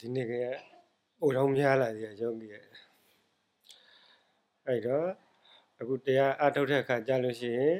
ဒီနေ့ကအိုတော်များလာတယ်ယောဂီရဲ့အဲ့တော့အခုတရားအထုတ်တဲ့အခါကြာလို့ရှိရင်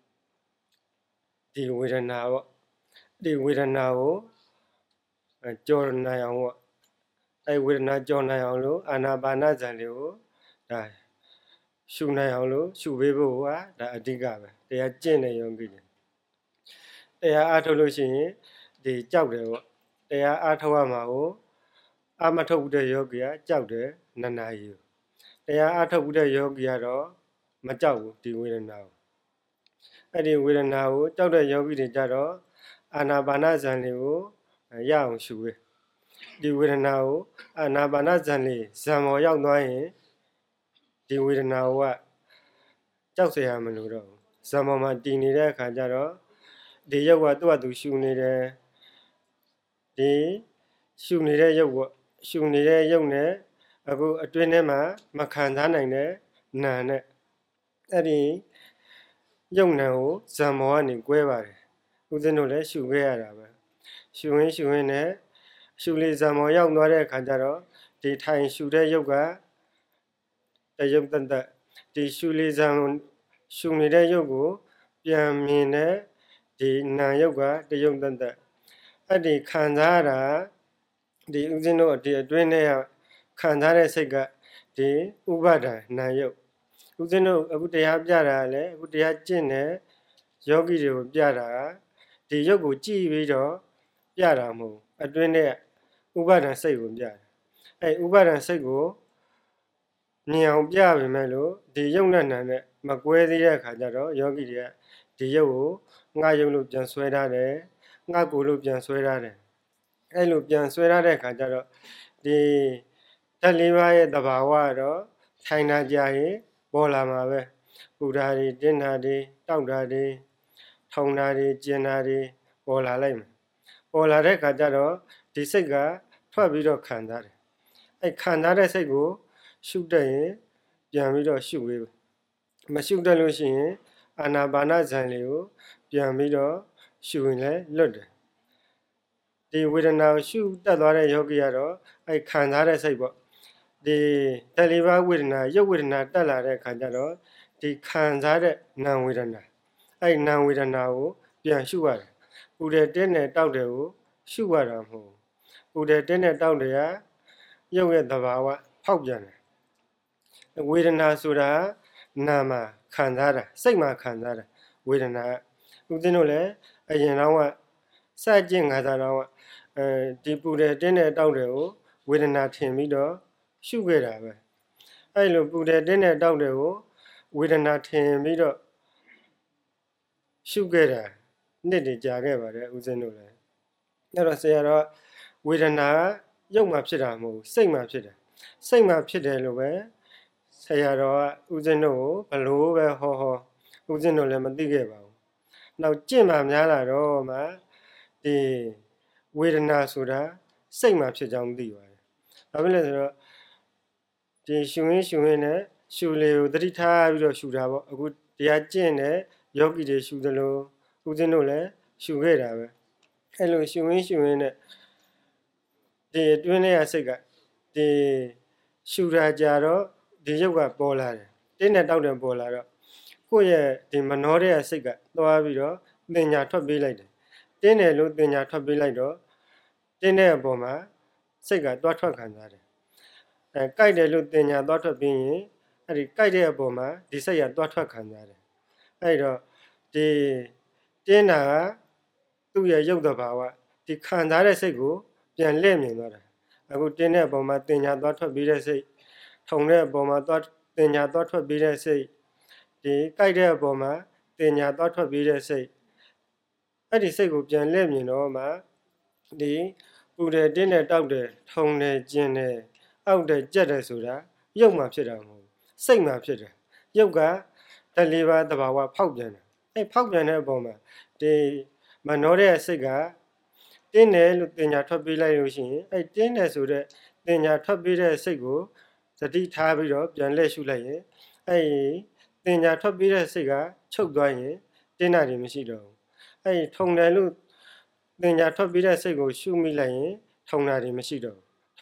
ဒီဝေဒနာပေါ့ဒီဝေဒနာကိုကြော်နိုင်အောင်ပေါ့အဲ့ဝေဒနာကြော်နိုင်အောင်လို့အာနာပါနဇံလေးကိုဒါရှုနိုင်အောင်လို့ရှုပေးဖို့ကဒါအဓိကပဲတရားကျင့်တဲ့ယောဂီတွေတရားအထုတ်လို့ရှိရင်ဒီကြောက်တယ်ပေါ့တရားအထုတ်ရမှာကိုအမထုတ်တဲ့ယောဂီကကြောက်တယ်နနာရီတရားအထုတ်တဲ့ယောဂီကတော့မကြောက်ဘူးဒီဝေဒနာကိုအဲ့ဒီဝေဒနာကိုကြောက်တဲ့ယောဂီတွေကြတော့အာနာပါနဇံလေးကိုရအောင်ရှုပေးဒီဝေဒနာကိုအာနာပါနဇံလေးဇံပေါ်ရောက်သွားရင်ဒီဝေဒနာကကြောက်เสียရမလို့တော့ဇံပေါ်မှာတည်နေတဲ့အခါကျတော့ဒီရုပ်ကသူ့ဟာသူရှုနေတယ်ဒီရှုနေတဲ့ရုပ်ကရှုနေတဲ့ရုပ်နဲ့အခုအတွင်းထဲမှာမခံစားနိုင်တဲ့နာနဲ့အဲ့ဒီရုပ်နာကိုဇံပေါ်ကနေကွဲပါတယ်ဦးဇင်းတို့လည်းရှုခဲ့ရတာပဲရှုရင်းနဲ့ရှုလေးဇံပေါ်ရောက်သွားတဲ့အခါကျတော့ဒီထိုင်ရှုတဲ့ရုပ်ကတရုပ်တတ်ဒီရှုလေးဇံရှုနေတဲ့ရုပ်ကိုပြန်မြင်တဲ့ဒီနာရုပ်ကတရုပ်တတ်အဲ့ဒီခံစားရတာဒီဦးဇင်းတို့ဒီအတွင်းထဲခံစားတဲ့စိတ်ကဒီဥပါဒာနာယုတ်ဦးဇင်းတို့အခုတရားပြတာလည်းအခုတရားကျင့်တဲ့ယောဂီတွေကိုပြတာဒီယုတ်ကိုကြည့်ပြီးတော့ပြတာမဟုတ်အတွင်းထဲဥပါဒာစိတ်ကိုပြတယ်အဲဥပါဒာစိတ်ကိုမြင်အောင်ပြပေမဲ့လို့ဒီယုတ်နဲ့နာနဲ့မကွဲသေးတဲ့အခါကျတော့ယောဂီတွေကဒီယုတ်ကိုငါယုတ်လို့ပြန်ဆွဲထားတယ်ငါကိုယ်လို့ပြန်ဆွဲထားတယ်အဲ့လိုပြန်ဆွဲထားတဲ့အခါကျတော့ဒီဓာတ်လေးပါးရဲ့သဘာဝကတော့ထိုင်တာကြာရင်ပေါ်လာမှာပဲပူတာတွေတင်းတာတွေတောက်တာတွေထုံတာတွေကျင်တာတွေပေါ်လာလိုက်မယ်ပေါ်လာတဲ့အခါကျတော့ဒီစိတ်ကထွက်ပြီးတော့ခံစားတယ်အဲ့ခံစားတဲ့စိတ်ကိုရှုတတ်ရင်ပြန်ပြီးတော့ရှုပေးမရှုတတ်လို့ရှိရင်အာနာပါနဇံလေးကိုပြန်ပြီးတော့ရှုရင်လည်းလွတ်တယ်ဒီဝေဒနာကိုရှုတတ်သွားတဲ့ယောဂီကတော့အဲ့ခံစားတဲ့စိတ်ပေါ့ဒီဓာတ်လေးပါးဝေဒနာရုပ်ဝေဒနာတက်လာတဲ့အခါကျတော့ဒီခံစားတဲ့နာဝေဒနာအဲ့နာဝေဒနာကိုပြန်ရှုရတယ်ပူတယ်တင်းတယ်တောက်တယ်ကိုရှုရတာမဟုတ်ပူတယ်တင်းတယ်တောက်တယ်ကရုပ်ရဲ့သဘာဝဖောက်ပြန်တယ်ဝေဒနာဆိုတာနာမှာခံစားတာစိတ်မှာခံစားတာဝေဒနာဦးဇင်းတို့လည်းအရင်တော့စကြင်ခါသာတော့ဒီပူတယ်တင်းတယ်တောက်တယ်ကိုဝေဒနာထင်ပြီးတော့ရှုခဲ့တာပဲအဲ့လိုပူတယ်တင်းတယ်တောက်တယ်ကိုဝေဒနာထင်ပြီးတော့ရှုခဲ့တာနှစ်တည်ကြာခဲ့ပါတယ်ဦးဇင်းတို့လည်းအဲ့တော့ဆရာတော်ဝေဒနာရုပ်မှာဖြစ်တာမဟုတ်ဘူးစိတ်မှာဖြစ်တယ်စိတ်မှာဖြစ်တယ်လို့ပဲဆရာတော်ကဦးဇင်းတို့ကိုဘလို့ပဲဟောဦးဇင်းတို့လည်းမသိခဲ့ပါဘူးနောက်ကြင့်မှများလာတော့မှဒီဝေဒနာဆိုတာစိတ်မှာဖြစ်ကြောင်းသိပါတယ်ဘာဖြစ်လဲဆိုတော့ဒီရှုရင်းနဲ့ရှုလေကိုသတိထားပြီးတော့ရှုတာပေါ့အခုတရားကျင့်တဲ့ယောဂီတွေရှုသလိုဦးဇင်းတို့လည်းရှုခဲ့တာပဲအဲ့လိုရှုရင်းနဲ့ဒီအတွင်းထဲကစိတ်ကဒီရှုတာကြတော့ဒီရုပ်ကပေါ်လာတယ်တင်းနဲ့တောက်တယ်ပေါ်လာတော့ကိုယ့်ရဲ့ဒီမနှောတဲ့စိတ်ကသွားပြီးတော့ပညာထွက်ပေးလိုက်တယ်တင်းတယ်လို့ပညာထွက်ပေးလိုက်တော့တင်းတဲ့အပေါ်မှာစိတ်ကသွားထွက်ခံစားတယ်ကြိုက်တယ်လို့ပညာသွားထွက်ပြီးရင်အဲ့ဒီကြိုက်တဲ့အပေါ်မှာဒီစိတ်ကသွားထွက်ခံစားတယ်အဲ့တော့ဒီတင်းတာကသူ့ရဲ့ရုပ်သဘာဝဒီခံစားတဲ့စိတ်ကိုပြန်လှည့်မြင်သွားတာအခုတင်းတဲ့အပေါ်မှာပညာသွားထွက်ပြီးတဲ့စိတ်ထုံတဲ့အပေါ်မှာသွားပညာသွားထွက်ပြီးတဲ့စိတ်ဒီကြိုက်တဲ့အပေါ်မှာပညာသွားထွက်ပြီးတဲ့စိတ်အဲ့ဒီစိတ်ကိုပြန်လှည့်မြင်တော့မှဒီပူတယ်တင်းတယ်တောက်တယ်ထုံတယ်ကျင်တယ်အောက်တယ်ကြက်တယ်ဆိုတာရုပ်မှာဖြစ်တာမဟုတ်စိတ်မှာဖြစ်တယ်ရုပ်ကဓာတ်လေးပါးသဘာဝဖောက်ပြန်တယ်အဲ့ဖောက်ပြန်တဲ့အပေါ်မှာဒီမနှောတဲ့စိတ်ကတင်းတယ်လို့ပညာထွက်ပေးလိုက်လို့ရှိရင်အဲ့တင်းတယ်ဆိုတဲ့ပညာထွက်ပေးတဲ့စိတ်ကိုသတိထားပြီးတော့ပြန်လှည့်ရှုလိုက်ရင်အဲ့ပညာထွက်ပေးတဲ့စိတ်ကချုပ်သွားရင်တင်းတာတွေမရှိတော့ဘူးအဲ့ထုံတယ်လို့ပညာထွက်ပေးတဲ့စိတ်ကိုရှုမိလိုက်ရင်ထုံတာတွေမရှိတော့ဘူး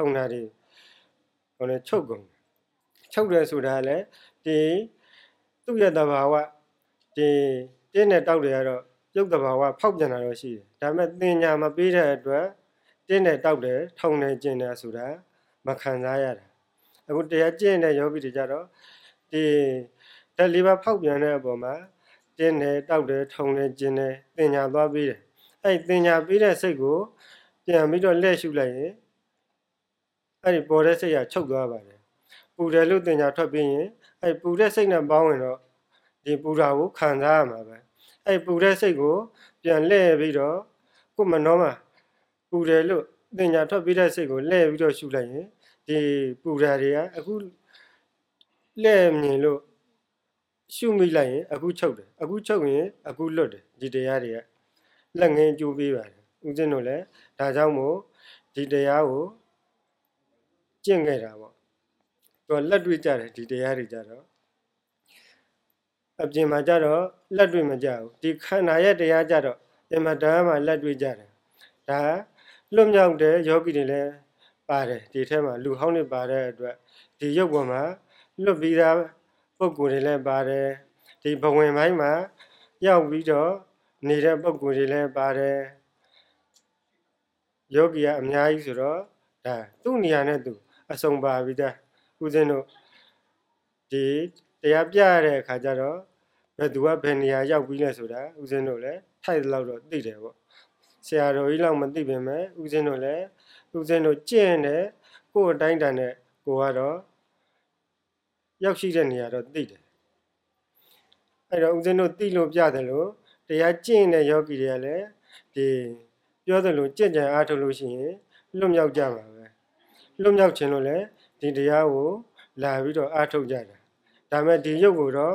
ထုံတာတွေဟိုလည်းချုပ်ကုန်ချုပ်တယ်ဆိုတာလည်းဒီသူ့ရဲ့သဘာဝဒီတင်းနဲ့တောက်တွေကတော့ရုပ်သဘာဝဖောက်ပြန်တာတော့ရှိတယ်ဒါပေမဲ့သင်ညာမပေးတဲ့အတွက်တင်းနဲ့တောက်တယ်ထုံတယ်ကျင်တယ်ဆိုတာမခံစားရတာအခုတရားကျင့်တဲ့ယောဂီတွေကြတော့ဒီဓာတ်လေးပါးဖောက်ပြန်တဲ့အပေါ်မှာတင်းတယ်တောက်တယ်ထုံတယ်ကျင်တယ်သင်ညာသွားပေးတယ်အဲ့သင်ညာပေးတဲ့စိတ်ကိုပြန်ပြီးတော့လှည့်ရှုလိုက်ရင်အဲ့ဒီပေါ်တဲ့စိတ်ကချုပ်သွားပါတယ်ပူတယ်လို့သင်ညာထွက်ပြီးရင်အဲ့ပူတဲ့စိတ်နဲ့ပေါင်းရင်တော့ဒီပူတာကိုခံစားရမှာပဲအဲ့ပူတဲ့စိတ်ကိုပြန်လှည့်ပြီးတော့ကိုယ်မနှောမှာပူတယ်လို့သင်ညာထွက်ပြီးတဲ့စိတ်ကိုလှည့်ပြီးတော့ရှုလိုက်ရင်ဒီပူဓာတွေကအခုလှည့်မြင်လို့ရှုမိလိုက်ရင်အခုချုပ်တယ်အခုချုပ်ရင်အခုလွတ်တယ်ဒီတရားတွေကလက်ငင်းကျိုးပေးပါတယ်ဦးဇင်းတို့လည်းဒါကြောင့်မို့ဒီတရားကိုကျင့်ခဲ့တာပေါ့သူကလက်တွေ့ကြတယ်ဒီတရားတွေကြတော့အပြင်မှာကြတော့လက်တွေ့မကြဘူးဒီခန္ဓာရဲ့တရားကြတော့အမှန်တရားမှာလက်တွေ့ကြတယ်ဒါလွတ်မြောက်တဲ့ယောဂီတွေလည်းပါတယ်ဒီထဲမှာလူဟောင်းတွေပါတဲ့အတွက်ဒီရုပ်ပေါ်မှာလွတ်ပြီးသားပုဂ္ဂိုလ်တွေလည်းပါတယ်ဒီဘဝင်ပိုင်းမှာရောက်ပြီးတော့နေတဲ့ပုဂ္ဂိုလ်တွေလည်းပါတယ်ယောဂီကအများကြီးဆိုတော့ဒါသူ့နေရာနဲ့သူအစုံပါပြီးသားဦးဇင်းတို့ဒီတရားပြရတဲ့အခါကျတော့ဘယ်သူကဘယ်နေရာရောက်ပြီးလဲဆိုတာဦးဇင်းတို့လည်းထိုက်လောက်တော့သိတယ်ပေါ့ဆရာတော်ကြီးလောက်မသိပေမဲ့ဦးဇင်းတို့လည်းဦးဇင်းတို့ကျင့်တဲ့ကိုယ်အတိုင်းတန်တဲ့ကိုကတော့ရောက်ရှိတဲ့နေရာတော့သိတယ်အဲ့တော့ဦးဇင်းတို့သိလို့ပြတယ်လို့တရားကျင့်တဲ့ယောဂီတွေကလည်းဒီပြောသလိုကြင်ကြံအားထုတ်လို့ရှိရင်လွတ်မြောက်ကြမှာပဲလွတ်မြောက်ခြင်းလို့လည်းဒီတရားကိုလာပြီးတော့အားထုတ်ကြတာဒါမဲ့ဒီရုပ်ကိုတော့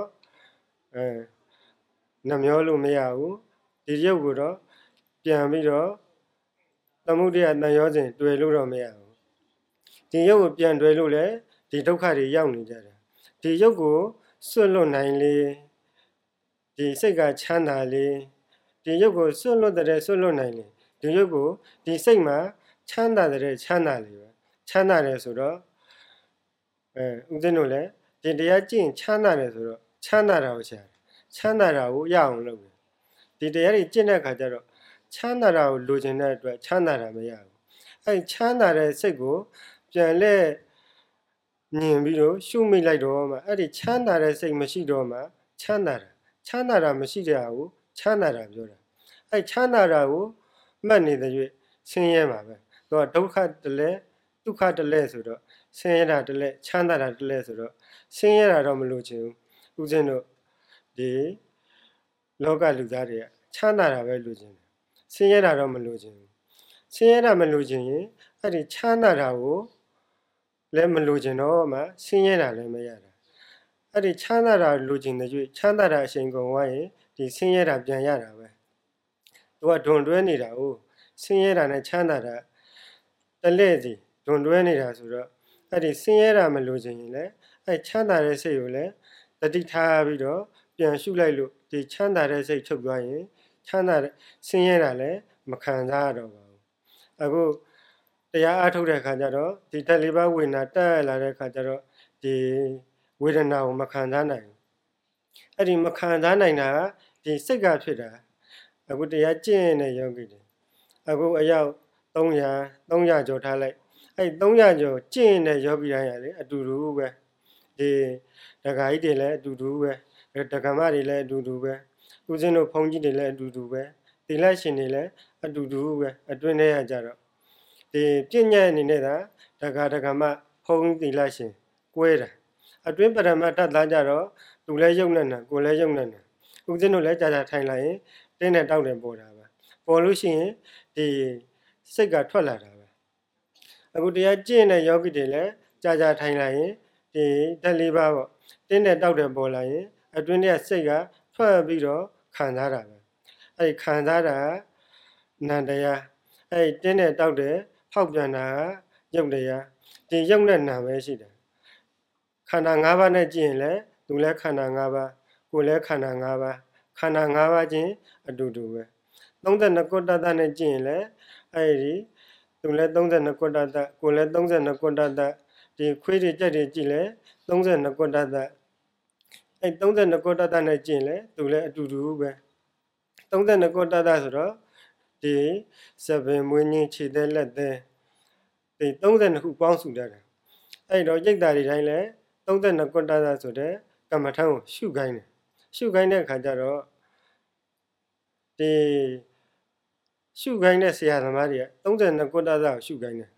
နှမျောလို့မရဘူးဒီရုပ်ကိုတော့ပြန်ပြီးတော့သမုဒယတန်ရောစဉ်တွေ့လို့တော့မရဘူးဒီရုပ်ကိုပြန်တွေ့လို့လည်းဒီဒုက္ခတွေရောက်နေကြတယ်ဒီရုပ်ကိုစွန့်လွတ်နိုင်လေဒီစိတ်ကချမ်းသာလေဒီရုပ်ကိုစွန့်လွတ်တဲ့စွန့်လွတ်နိုင်လေဒီရုပ်ကိုဒီစိတ်မှာချမ်းသာတဲ့ချမ်းသာလေပဲချမ်းသာတယ်ဆိုတော့ဦးဇင်းတို့လည်းဒီတရားကျင့်ချမ်းသာတယ်ဆိုတော့ချမ်းသာတာကိုရှာချမ်းသာတာကိုရအောင်လုပ်တယ်ဒီတရားတွေကျင့်တဲ့အခါကျတော့ချမ်းသာတာကိုလိုချင်တဲ့အတွက်ချမ်းသာတာမရဘူးအဲချမ်းသာတဲ့စိတ်ကိုပြန်လဲမြင်ပြီးတော့ရှုမိလိုက်တော့မှအဲ့ဒီချမ်းသာတဲ့စိတ်မရှိတော့မှချမ်းသာတာမရှိတဲ့ဟာကိုချမ်းသာတာပြောတာအဲချမ်းသာတာကိုမှတ်နေတဲ့၍ဆင်းရဲမှာပဲသူကဒုက္ခတလဲဒုက္ခတလဲဆိုတော့ဆင်းရဲတာတလဲချမ်းသာတာတလဲဆိုတော့ဆင်းရဲတာတော့မလို့ချင်ဘူးဦးဇင်းတို့ဒီလောကလူသားတွေကချမ်းသာတာပဲလို့ချင်တယ်ဆင်းရဲတာတော့မလို့ချင်ဘူးဆင်းရဲတာမလို့ချင်ရင်အဲ့ဒီချမ်းသာတာကိုလည်းမလို့ချင်တော့မှဆင်းရဲတာလည်းမရတာအဲ့ဒီချမ်းသာတာလိုချင်တဲ့၍ချမ်းသာတာအချိန်ကုန်သွားရင်ဒီဆင်းရဲတာပြန်ရတာပဲသူကဒွန်တွဲနေတာ哦ဆင်းရဲတာနဲ့ချမ်းသာတာတလဲစီဒွန်တွဲနေတာဆိုတော့အဲ့ဒီဆင်းရဲတာမလိုချင်ရင်လည်းအဲ့ချမ်းသာတဲ့စိတ်ကိုလည်းတတိထားပြီးတော့ပြန်ရှုလိုက်လို့ဒီချမ်းသာတဲ့စိတ်ချုပ်သွားရင်ချမ်းသာတဲ့ဆင်းရဲတာလည်းမခံစားရတော့ပါဘူးအခုတရားအားထုတ်တဲ့အခါကျတော့ဒီဓာတ်လေးပါးဝေဒနာတက်လာတဲ့အခါကျတော့ဒီဝေဒနာကိုမခံစားနိုင်ဘူးအဲ့ဒီမခံစားနိုင်တာဒီစိတ်ကဖြစ်တာအခုတရားကျင့်တဲ့ယောဂီတွေအခုအယောက်300ကျော်ထားလိုက်အဲ့300ကျော်ကျင့်တဲ့ယောဂီတိုင်းရလေအတူတူပဲဒီဒကာကြီးတွေလည်းအတူတူပဲဒကာမတွေလည်းအတူတူပဲဦးဇင်းတို့ဘုန်းကြီးတွေလည်းအတူတူပဲသီလရှင်တွေလည်းအတူတူပဲအတွင်းထဲရကြတော့ဒီပြည့်ညက်အနေနဲ့ဒါဒကာမဘုန်းသီလရှင်ကွဲတာအတွင်းပရမတ္တသားကြတော့သူလည်းယုံနဲ့နာကိုလည်းယုံနဲ့နာဦးဇင်းတို့လည်းကြာထိုင်လိုက်ရင်တင်းနဲ့တောက်တယ်ပေါ်တာပဲပေါ်လို့ရှိရင်ဒီစိတ်ကထွက်လာတာပဲအခုတရားကျင့်တဲ့ယောဂီတွေလည်းကြာထိုင်လိုက်ရင်ဒီဓာတ်လေးပါပေါ့တင်းနဲ့တောက်တယ်ပေါ်လာရင်အတွင်းထဲစိတ်ကထွက်ပြီးတော့ခံစားတာပဲအဲ့ဒီခံစားတာနန္တရားအဲ့ဒီတင်းနဲ့တောက်တယ်ဖောက်ပြန်တာရုပ်တရားဒီရုပ်နဲ့နာပဲရှိတယ်ခန္ဓာ၅ပါးနဲ့ကြည့်ရင်လည်းသူလည်းခန္ဓာ၅ပါးကိုယ်လည်းခန္ဓာ၅ပါးခန္ဓာ၅ပါးချင်းအတူတူပဲ32ခုတ္တနဲ့ကြည့်ရင်လည်းအဲ့ဒီသူသူလည်း32ကွတ္တတကိုလည်း32ကွတ္တတဒီခွေးတွေကြက်တွေကြည့်လဲ32ကွတ္တတအဲ့32ကွတ္တတနဲ့ကြည့်လဲသူလည်းအတူတူပဲ32ကွတ္တတဆိုတော့ဒီစပင်မွေးငင်းခြေသက်လက်သက်ဒီ32ခုပေါင်းစုထားတယ်အဲ့တော့ရိတ်တာတွေတိုင်းလဲ32ကွတ္တတဆိုတဲ့ကမ္မထံကိုရှုခိုင်းတယ်ရှုခိုင်းတဲ့အခါကျတော့ဒီရှုခိုင်းတဲ့ဆရာသမားတွေက32ကွတ္တတကိုရှုခိုင်းတယ်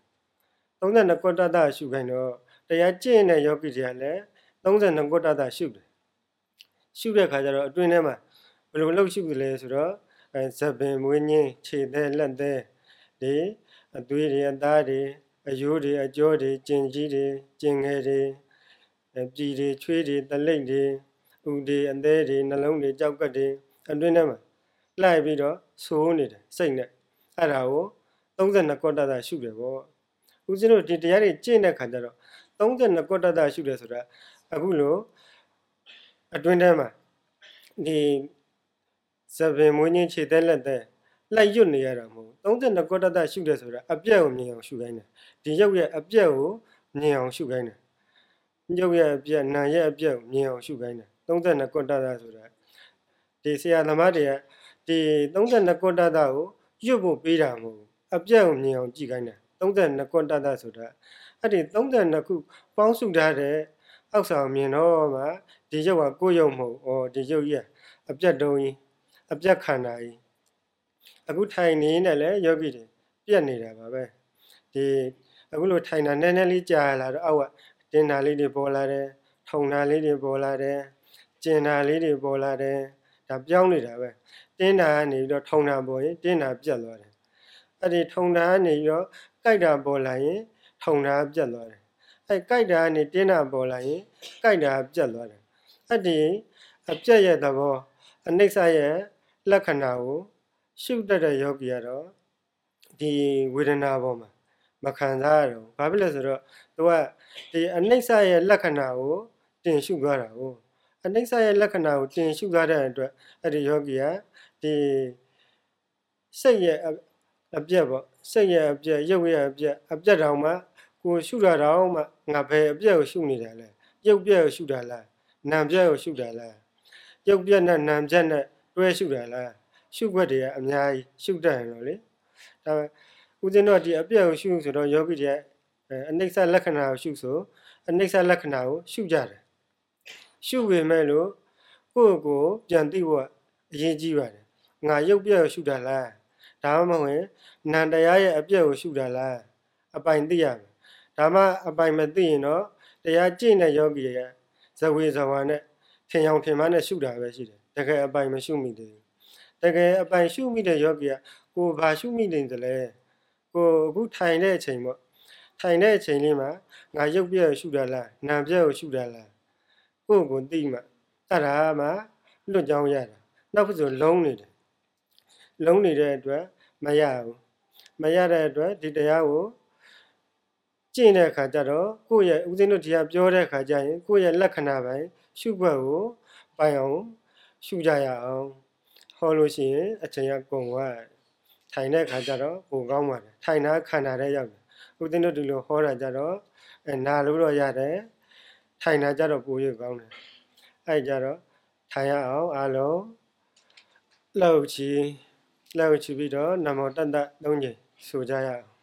32ကွတ္တတရှုခိုင်းတော့တရားကျင့်တဲ့ယောဂီတွေကလည်း32ကွတ္တတရှုတယ်ရှုတဲ့အခါကျတော့အတွင်းထဲမှာဘယ်လိုလုပ်ရှုလဲဆိုတော့ဇပင်မွေးငင်းခြေသက်လက်သက်ဒီအသွေးတွေအသားတွေအယိုးတွေအကြောတွေကျင်ကြီးတွေကျင်ငယ်တွေပြည်တွေချွေးတွေတလိပ်တွေဥတွေအသေးတွေနှလုံးတွေကြောက်ကတ်တွေအတွင်းထဲမှာလိုက်ပြီးတော့ဆိုးနေတယ်စိတ်နဲ့အဲ့ဒါကို32ကွတ္တတရှုတယ်ပေါ့ဦးဇင်းတို့ဒီတရားတွေကျင့်တဲ့ခါကျတော့32ကွတ္တတရှုတယ်ဆိုတာအခုလို့အတွင်းထဲမှာဒီဇပင်မွေးငင်းခြေသက်လက်သက်လိုက်ရွတ်နေရတာမဟုတ်32ကွတ္တတရှုတယ်ဆိုတာအပြက်ကိုမြင်အောင်ရှုခိုင်းတယ်ဒီရုပ်ရဲ့အပြက်ကိုမြင်အောင်ရှုခိုင်းတယ်ရုပ်ရဲ့အပြက်နာရဲ့အပြက်ကိုမြင်အောင်ရှုခိုင်းတယ်32ကွတ္တတဆိုတာဒီဆရာသမားတွေကဒီ32ကွတ္တတကိုရွတ်ဖို့ပေးတာမဟုတ်အပြက်ကိုမြင်အောင်ကြည့်ခိုင်းတယ်32ကွတ္တတဆိုတာအဲ့ဒီ32ခုပေါင်းစုထားတဲ့အောက်ဆောင်မြင်တော့မှဒီရုပ်ကကိုယ်ရုပ်မဟုတ်ဒီရုပ်ကြီးအပြက်တုံးကြီးအပြက်ခန္ဓာကြီးအခုထိုင်နေနဲ့လည်းယောဂီတွေပြက်နေတာပါပဲဒီအခုလိုထိုင်တာနည်းနည်းလေးကြာလာတော့အောက်ကတင်းတာလေးတွေပေါ်လာတယ်ထုံတာလေးတွေပေါ်လာတယ်ကျင်တာလေးတွေပေါ်လာတယ်ဒါပြောင်းနေတာပဲတင်းတာကနေပြီးတော့ထုံတာပေါ်ရင်တင်းတာပြက်သွားတယ်အဲ့ဒီထုံတာကနေပြီးတော့ကြိုက်တာပေါ်လာရင်ထုံတာပြက်သွားတယ်အဲ့ကြိုက်တာကနေတင်းတာပေါ်လာရင်ကြိုက်တာပြက်သွားတယ်အဲ့ဒီအပြက်ရဲ့သဘောအနိစ္စရဲ့လက္ခဏာကိုရှုတတ်တဲ့ယောဂီကတော့ဒီဝေဒနာပေါ်မှာမခံစားရတော့ဘာဖြစ်လဲဆိုတော့သူကဒီအနိစ္စရဲ့လက္ခဏာကိုတင်ရှုသွားတာကိုအနိစ္စရဲ့လက္ခဏာကိုတင်ရှုသွားတဲ့အတွက်အဲ့ဒီယောဂီကဒီစိတ်ရဲ့အပြက်ပေါ့စိတ်ရဲ့အပြက်ရုပ်ရဲ့အပြက်တောင်မှကိုရှုတာတောင်မှငါဘယ်အပြက်ကိုရှုနေတာလဲရုပ်ပြက်ကိုရှုတာလားနာမ်ပြက်ကိုရှုတာလားရုပ်ပြက်နဲ့နာမ်ပြက်နဲ့တွဲရှုတာလားရှုွက်တွေကအများကြီးရှုတတ်ရင်တော့လေဒါဦးဇင်းတို့ဒီအပြက်ကိုရှုဆိုတော့ယောဂီတွေအနိစ္စလက္ခဏာကိုရှုဆိုအနိစ္စလက္ခဏာကိုရှုကြတယ်ရှုပေမဲ့လို့ကိုယ့်ကိုပြန်သိဖို့အရေးကြီးပါတယ်ငါရုပ်ပြက်ကိုရှုတာလားဒါမှမဟုတ်ရင်နာမ်တရားရဲ့အပြက်ကိုရှုတာလားအပိုင်သိရမယ်ဒါမှအပိုင်မသိရင်တော့တရားကျင့်တဲ့ယောဂီရဲ့ဇဝေဇဝါနဲ့ထင်အောင်ထင်မှားနဲ့ရှုတာပဲရှိတယ်တကယ်အပိုင်မရှုမိသေးဘူးတကယ်အပိုင်ရှုမိတဲ့ယောဂီကကိုဘာရှုမိနေသလဲကိုအခုထိုင်တဲ့အချိန်ပေါ့ထိုင်တဲ့အချိန်လေးမှာငါရုပ်ပြက်ကိုရှုတာလားနာမ်ပြက်ကိုရှုတာလားကိုသိမှအဲ့ဒါမှလွတ်ကြောင်းရတာနောက်ဆိုလုံးနေတယ်လုံးနေတဲ့အတွက်မရဘူးမရတဲ့အတွက်ဒီတရားကိုကျင့်တဲ့အခါကျတော့ကိုယ့်ရဲ့ဦးဇင်းတို့တရားပြောတဲ့အခါကျရင်ကိုယ့်ရဲ့လက္ခဏာပိုင်းရှုွက်ကိုပိုင်အောင်ရှုကြရအောင်ဟောလို့ရှိရင်အချိန်ကကုန်သွားထိုင်တဲ့အခါကျတော့ပိုကောင်းပါတယ်ထိုင်တာခန္ဓာတဲ့ရောက်တယ်ဦးဇင်းတို့ဒီလိုဟောတာကြတော့နာလို့တော့ရတယ်ထိုင်တာကြတော့ပိုရကောင်းတယ်အဲ့ကြတော့ထိုင်ရအောင်အားလုံးလှုပ်ချီပြီးတော့နမောတတ္တ 3 ကြိမ်ဆိုကြရအောင်